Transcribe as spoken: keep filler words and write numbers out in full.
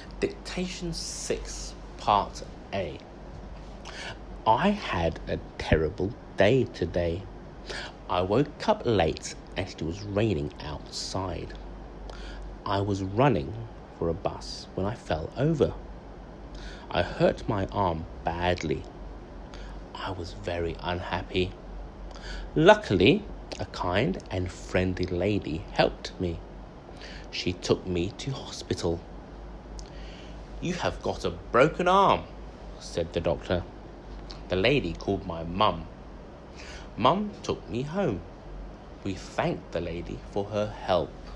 Dictation six, Part A. I had a terrible day today. I woke up late and it was raining outside. I was running for a bus when I fell over. I hurt my arm badly. I was very unhappy. Luckily, a kind and friendly lady helped me. She took me to hospital. "You have got a broken arm," said the doctor. The lady called my mum. Mum took me home. We thanked the lady for her help.